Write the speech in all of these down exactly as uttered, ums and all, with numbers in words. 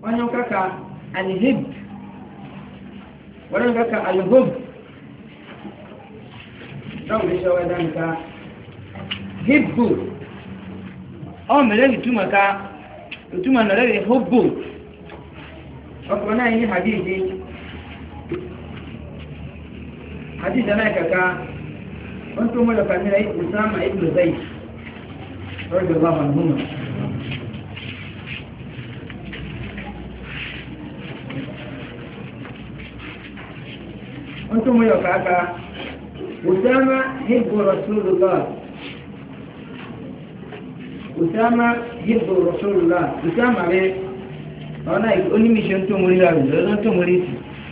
wanyo kaka alhib wanyo kaka alhub ndio bisho wadanka hibbu o mele tuma ka tuma na le hubbu okona hii hadithi hadithi anayekaka mtu mmoja kamera hii Usama ibn Zaid radhiallahu anhu mtu mmoja kaka Usama hibbu Rasulullah Usama hibbu Rasulullah Usama le ona oni mission to muri la ndo to muri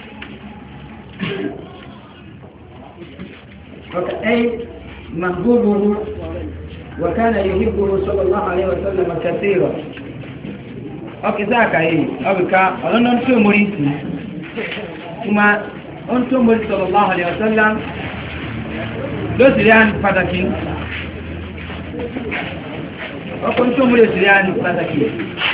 أي محبوبه وكان يحبه صلى الله عليه وسلم كثيرا أوكي ذاك أي أبكى أنا أنتم مريتي ثم أنتم مريت صلى الله عليه وسلم دوسريان فتاكين أنتم مريت سريان فتاكين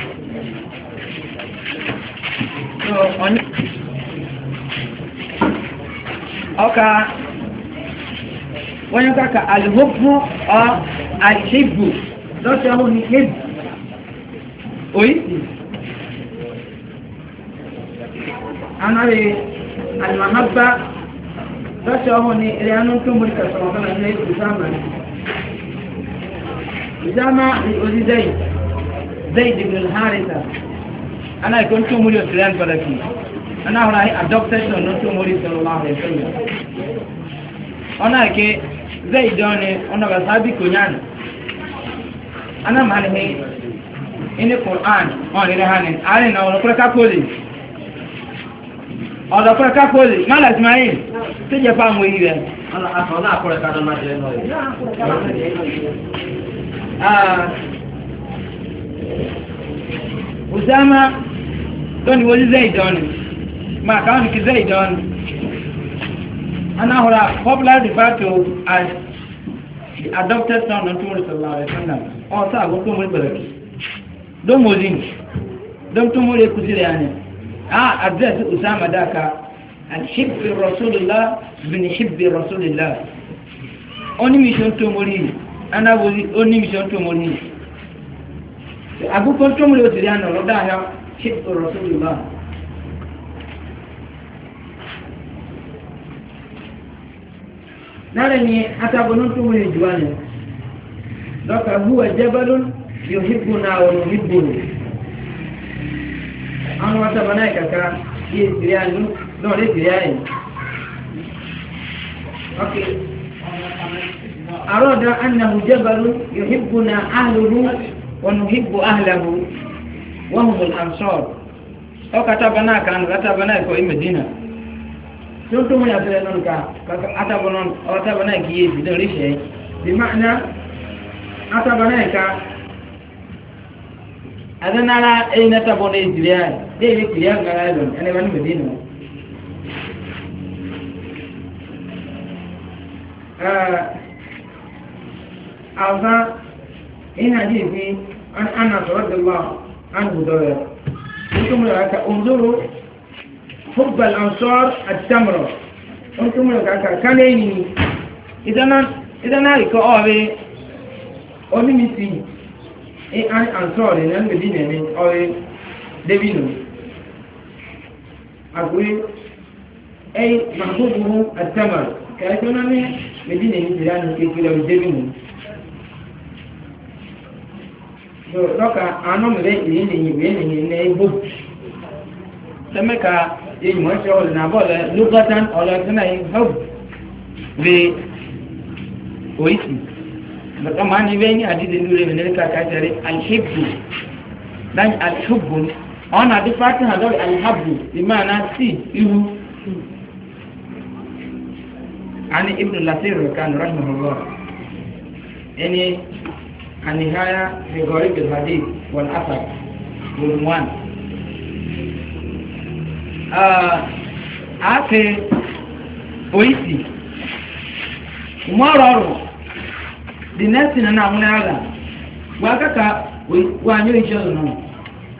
أوكي wọ́n yóò kàkà alìhóbù ọ alìhébù lọ́sẹ̀ ọ̀hún ní hébù oríṣi anáre alìmọ̀hábá lọ́sẹ̀ ọ̀hún ní ilẹ̀ anú tó mú ìkàtọ̀ ọ̀kan ní ìsáàmà ìsáàmà orí zayd zayd ibn al-harita aná ìkọ́ tó mú ìkàtọ̀ pàtàkì aná ọ̀rọ̀ adopted ọ̀nà tó mú ìkàtọ̀ ọ̀hún ọ̀nà ìkẹ́ zai dɔɔni ɔnà bá sábì konyan ana mani he ini Qur'an ɔni rɛ hanin ari na ɔlɔpɔlɔ kakoli ɔlɔpɔlɔ kakoli mala ismail tẹjẹ fa àwọn èyí rẹ. ọlọ afọ ọlọ akọrẹ kadọ náà jẹ náà yìí. Usama tóni wọlé zai dɔɔni maa káwọn kì zai dɔɔni. Anahura popular referred to as the adopted son of Muhammad sallallahu alaihi wasallam. Oh, sa go to mo bere. Don mozin. Don to mo le kusire ane. Ah, address Usama daka al-hibb Rasulullah bin hibb Rasulullah. Oni mission to mori. Ana woli oni mission to mori. Abu ko to mo le kusire ane lo da ya hibb Rasulullah. نرني حتى بنتم من الجوانب ذاك هو جبل يحبنا ونحبه أنا واتبناك كا يسريان نو يسريان أوكي أراد أنه جبل يحبنا أهله ونحب أهله وهم الأنصار أو كتبناك أن كتبناك في مدينة tó tó mọ̀ yàtọ̀ ẹ̀nà nǹkan àtàbọ̀nà ọ̀tàbọ̀nà ìkìyè ìdílé oríṣẹ́ bí máa àtàbọ̀nà ìka àdánára ẹ̀yìn àtàbọ̀nà ìdílé ẹ̀ déèlé ìkìlẹ̀ àgbàrá ẹ̀dọ̀ ẹni bá ní mẹ̀dínà àwọ̀sá ìhìn àjí ìfi ànà sọ̀rọ̀dọ̀lá ànùbùdọ̀rẹ̀ tó tó mọ̀ yàtọ̀ òǹdóró حب الأنصار التمرة أنتم لك كان يني إذا أنا إذا أنا كأوي أولي مسي إيه أنا أنصار إن المدينة من أوي دبينو أقول أي محبوبه التمر كأننا من مدينة من جيران كيكيلا دبينو لك أنا مبين إني يبين إني يبوب سمكا èyí mọ̀ ṣe ọ̀lẹ̀ nàbọ̀ lẹ lókàtàn ọ̀lẹ́kùnrin yìí hẹ́wù bí oìsì bàtà máa ní bẹ́ẹ̀ ní àdídé lórí ẹ̀mí nílẹ̀ kàkàtàrí alhibbu láyé alhibbu ọ̀nà àti fatin àdọ́rì alhabbu ìmáàna sí ihu àní ibn lasir kan rahimahullah ẹni àníháyà fi gọ̀rí bil hadith wal asar volume one. àti oìsì mọ́rọ̀rọ̀ the next thing na àwọn ará wà kàkà wà ní ìṣẹ́ ọ̀nà